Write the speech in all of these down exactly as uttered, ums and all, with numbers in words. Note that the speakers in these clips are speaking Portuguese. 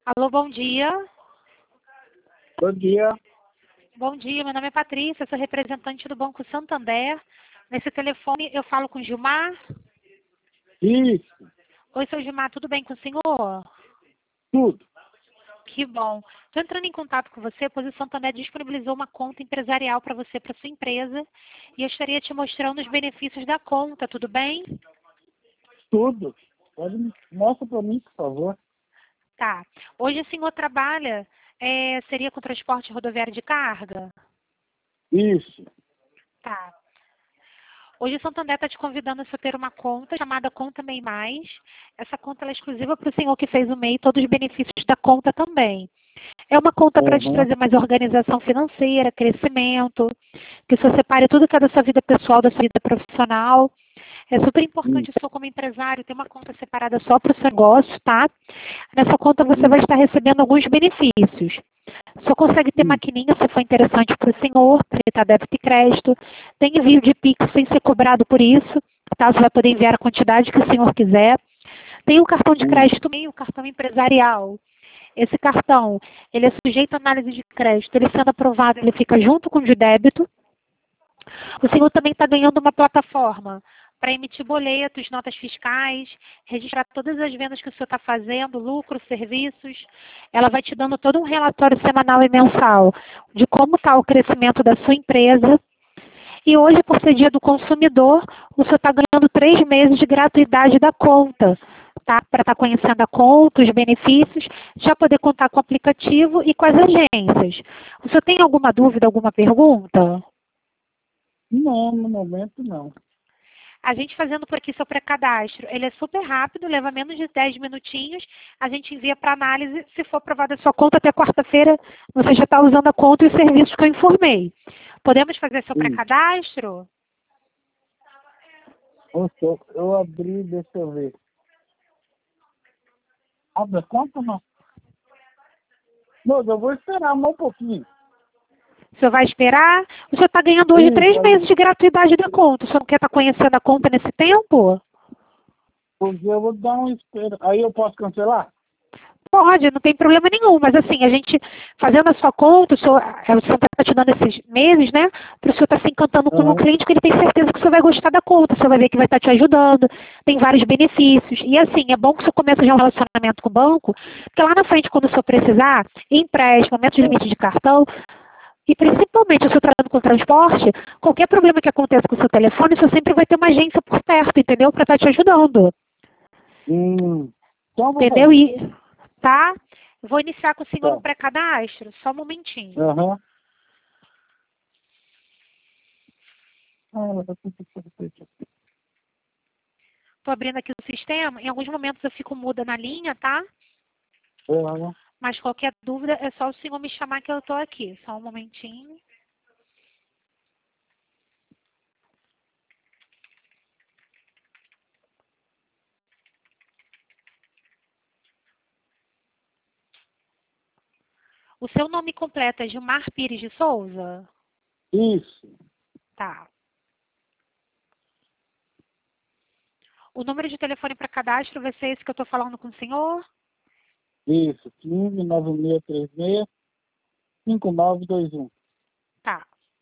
Alô, bom dia. Bom dia. Bom dia, meu nome é Patrícia, sou representante do Banco Santander. Nesse telefone eu falo com o Gilmar. Isso, Oi, seu Gilmar, tudo bem com o senhor? tudo. Que bom. Estou entrando em contato com você, pois o Santander disponibilizou uma conta empresarial para você, para sua empresa, e eu estaria te mostrando os benefícios da conta, tudo bem? Tudo. Pode me... Mostra para mim, por favor. Tá. Hoje o senhor trabalha, é, seria com transporte rodoviário de carga? Isso. Tá. Hoje o Santander está te convidando a você ter uma conta chamada Conta MEI Mais. Essa conta ela é exclusiva para o senhor que fez o MEI, todos os benefícios da conta também. É uma conta para te Uhum. trazer mais organização financeira, crescimento, que você separe tudo que é da sua vida pessoal, da sua vida profissional. É super importante o Isso. senhor, como empresário, ter uma conta separada só para o seu negócio, tá? Nessa conta você vai Isso. estar recebendo alguns benefícios. Só consegue ter Isso. maquininha se for interessante para o senhor, para débito e crédito. Tem envio de Pix sem ser cobrado por isso, tá? Você vai poder enviar a quantidade que o senhor quiser. Tem o cartão de Isso. crédito também, o cartão empresarial. Esse cartão, ele é sujeito à análise de crédito. Ele sendo aprovado, ele fica junto com o de débito. O senhor também está ganhando uma plataforma para emitir boletos, notas fiscais, registrar todas as vendas que o senhor está fazendo, lucros, serviços. Ela vai te dando todo um relatório semanal e mensal de como está o crescimento da sua empresa. E hoje, por ser dia do consumidor, o senhor está ganhando três meses de gratuidade da conta, tá? Para estar conhecendo a conta, os benefícios, já poder contar com o aplicativo e com as agências. O senhor tem alguma dúvida, alguma pergunta? Não, no momento não. A gente fazendo por aqui seu pré-cadastro, ele é super rápido, leva menos de dez minutinhos. A gente envia para análise. Se for aprovada a sua conta até quarta-feira, você já está usando a conta e os serviços que eu informei. Podemos fazer seu Isso. pré-cadastro? Eu, eu abri, deixa eu ver. Abre a conta não? Não, eu vou esperar mais um pouquinho. O senhor vai esperar? O senhor está ganhando hoje Isso, três aí, meses de gratuidade da conta. O senhor não quer estar conhecendo a conta nesse tempo? porque eu vou dar um espera. Aí eu posso cancelar? Pode, não tem problema nenhum. Mas assim, a gente fazendo a sua conta, o senhor está te dando esses meses, né? Para o senhor estar se encantando com o Aham. cliente, que ele tem certeza que o senhor vai gostar da conta. O senhor vai ver que vai estar te ajudando, tem vários benefícios. E assim, é bom que o senhor comece já um relacionamento com o banco, porque lá na frente, quando o senhor precisar, empréstimo, aumento de limite de cartão, e principalmente o senhor trabalhando com transporte, qualquer problema que aconteça com o seu telefone, o senhor sempre vai ter uma agência por perto, entendeu? Para estar te ajudando. Hum. Então eu vou Entendeu? fazer. E, tá? Eu vou iniciar com o senhor Tá. o pré-cadastro, só um momentinho. Aham. Ah, ela tá com tudo. Estou abrindo aqui o sistema. Em alguns momentos eu fico muda na linha, tá? Aham. Mas qualquer dúvida é só o senhor me chamar que eu estou aqui. Só um momentinho. O seu nome completo é Gilmar Pires de Souza? Isso. Tá. O número de telefone para cadastro vai ser esse que eu estou falando com o senhor? Isso. quinze, nove seis três seis, cinco nove dois um. Tá.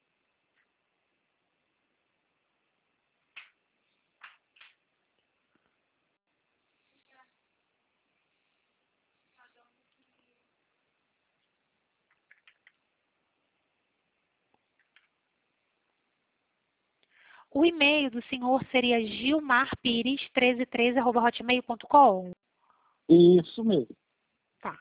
O e-mail do senhor seria gilmarpires um três três arroba hotmail ponto com? Isso mesmo. Tá.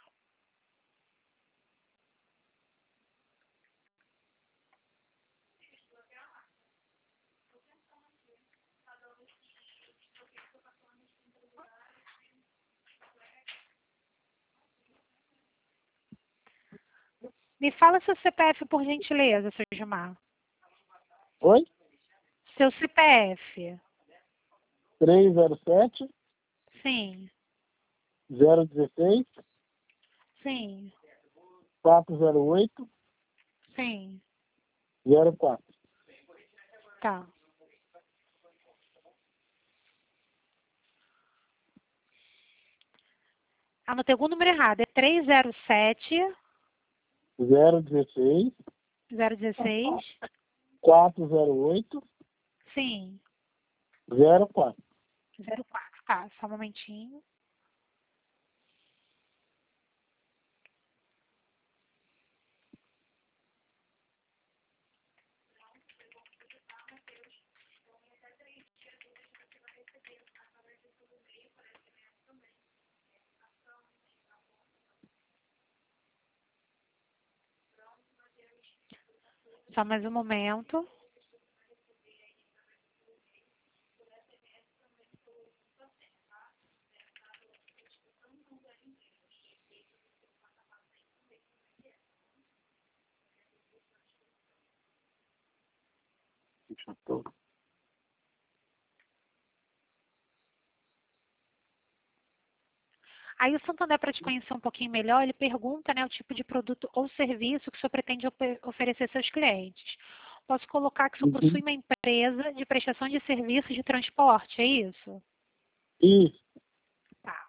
Me fala seu C P F, por gentileza, seu Gilmar. Oi? Seu C P F. três zero sete, Sim, zero um seis, sim, quatro zero oito, sim. zero quatro. Tá. Anotei algum número errado. É três zero sete, zero dezesseis, zero dezesseis. quatro zero oito, Sim. zero quatro. zero quatro. Tá, só um momentinho. Só mais um momento. Aí o Santander, para te conhecer um pouquinho melhor, ele pergunta, né, o tipo de produto ou serviço que o senhor pretende ofe- oferecer aos seus clientes. Posso colocar que o senhor Uhum. possui uma empresa de prestação de serviços de transporte, é isso? Isso. Tá.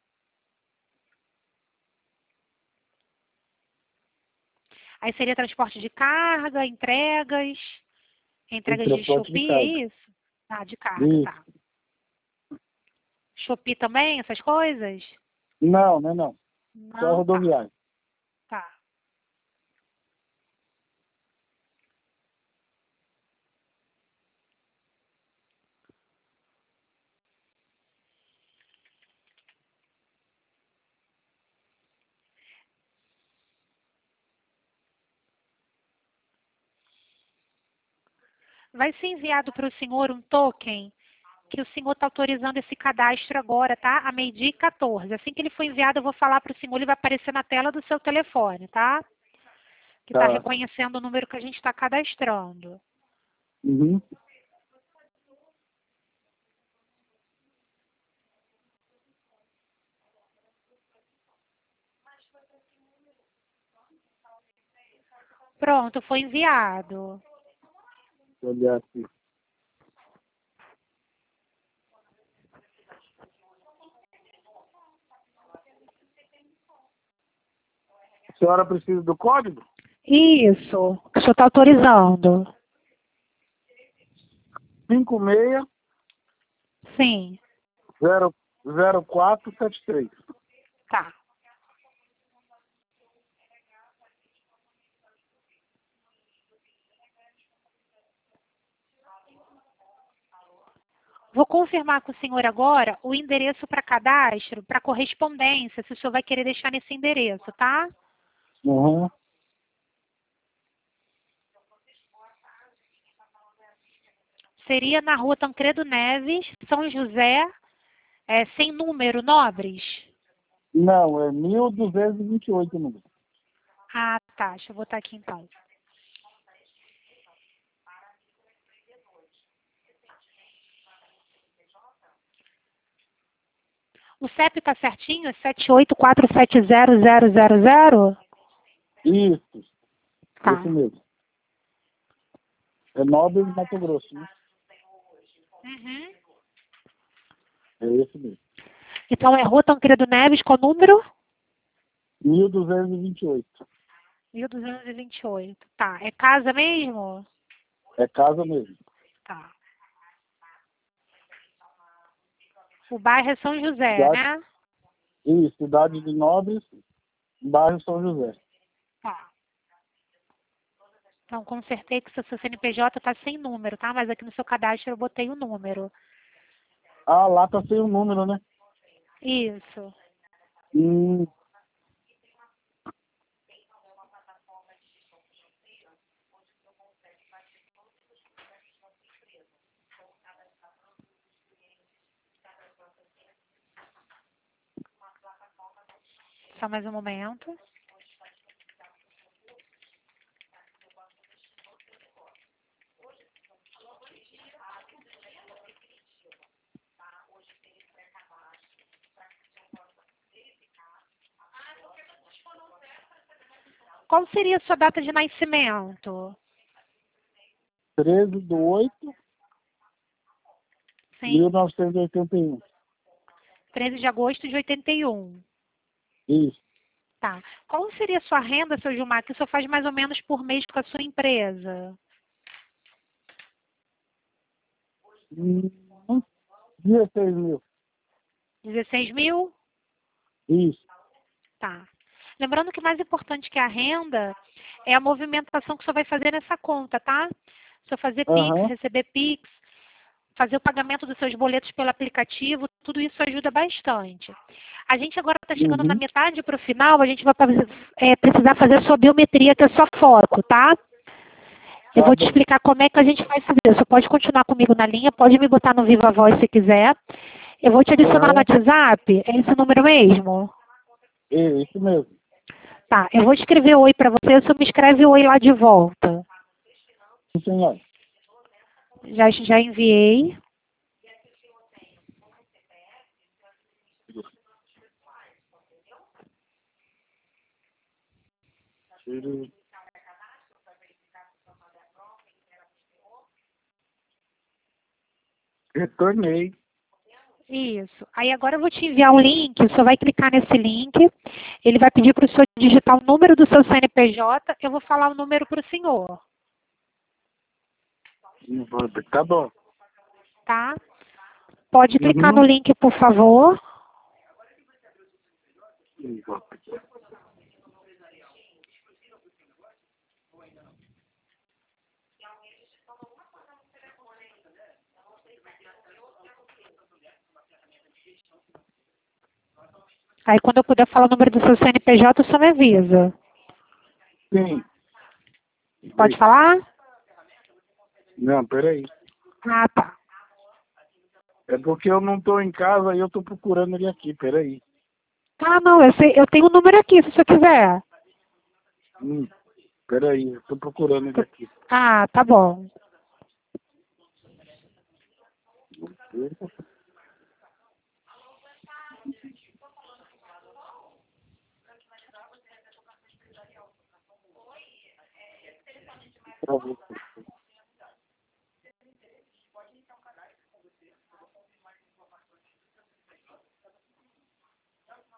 Aí seria transporte de carga, entregas, entregas de Transporte de Shopee, é carga. isso? Ah, de carga, Isso. tá. Shopee também, essas coisas? Não, não, é não. Só Não, tá. rodoviário. Tá. Vai ser enviado para o senhor um token que o senhor está autorizando esse cadastro agora, tá? A meio-dia e quatorze. Assim que ele for enviado, eu vou falar para o senhor, ele vai aparecer na tela do seu telefone, tá? Que está Tá. reconhecendo o número que a gente está cadastrando. Uhum. Pronto, foi enviado. Vou olhar aqui. A senhora precisa do código? Isso, que o senhor está autorizando. cinco seis Sim, zero zero quatro sete três. tá. Vou confirmar com o senhor agora o endereço para cadastro, para correspondência, se o senhor vai querer deixar nesse endereço, tá? Uhum. Seria na rua Tancredo Neves, São José, é, sem número, Nobres. Não, é mil duzentos e vinte e oito o número. Ah, tá. Deixa eu botar aqui então. O C E P tá certinho? É sete oito quatro sete zero zero zero zero? Isso. Tá. Esse mesmo. É Nobres de Mato Grosso, né? Uhum. É esse mesmo. Então é rua Tancredo Neves, qual número? mil duzentos e vinte e oito. mil duzentos e vinte e oito. Tá. É casa mesmo? É casa mesmo. Tá. O bairro é São José, Cidade, né? isso, cidade de Nobres, bairro São José. Tá. Então, consertei que o seu C N P J tá sem número, tá? Mas aqui no seu cadastro eu botei o número. Ah, lá tá sem o número, né? Isso. Hum, Só mais um momento. Qual seria a sua data de nascimento? treze de oito de Sim. mil novecentos e oitenta e um. treze de agosto de oitenta e um. Isso. Tá. Qual seria a sua renda, seu Gilmar, que o senhor faz mais ou menos por mês com a sua empresa? Hum, dezesseis mil. dezesseis mil? Isso. Tá. Lembrando que mais importante que a renda é a movimentação que o senhor vai fazer nessa conta, tá? O senhor fazer Pix, Aham. receber Pix, fazer o pagamento dos seus boletos pelo aplicativo, tudo isso ajuda bastante. A gente agora está chegando Uhum. na metade para o final, a gente vai é, precisar fazer a sua biometria, que é a sua foto, tá? Eu Tá vou te bom. explicar como é que a gente vai fazer. Você pode continuar comigo na linha, pode me botar no Viva Voz se quiser. Eu vou te adicionar no Aham. WhatsApp, é esse número mesmo? É isso mesmo. Tá, eu vou escrever oi para você, você me escreve oi lá de volta. Sim, senhor. Já, já enviei. Tiro- Retornei. Isso. Aí agora eu vou te enviar um link, o senhor vai clicar nesse link, ele vai pedir para o senhor digitar o número do seu C N P J, eu vou falar o número para o senhor, Tá bom. tá? Pode clicar no Uhum. link, por favor. Aí quando eu puder falar o número do seu C N P J, o senhor me avisa. Sim. Pode falar? Não, peraí. Ah, tá. É porque eu não tô em casa e eu tô procurando ele aqui, peraí. Ah, não, eu, sei, eu tenho o um número aqui, se o senhor quiser. Hum, peraí, eu tô procurando ele aqui. Ah, tá bom. Pra você.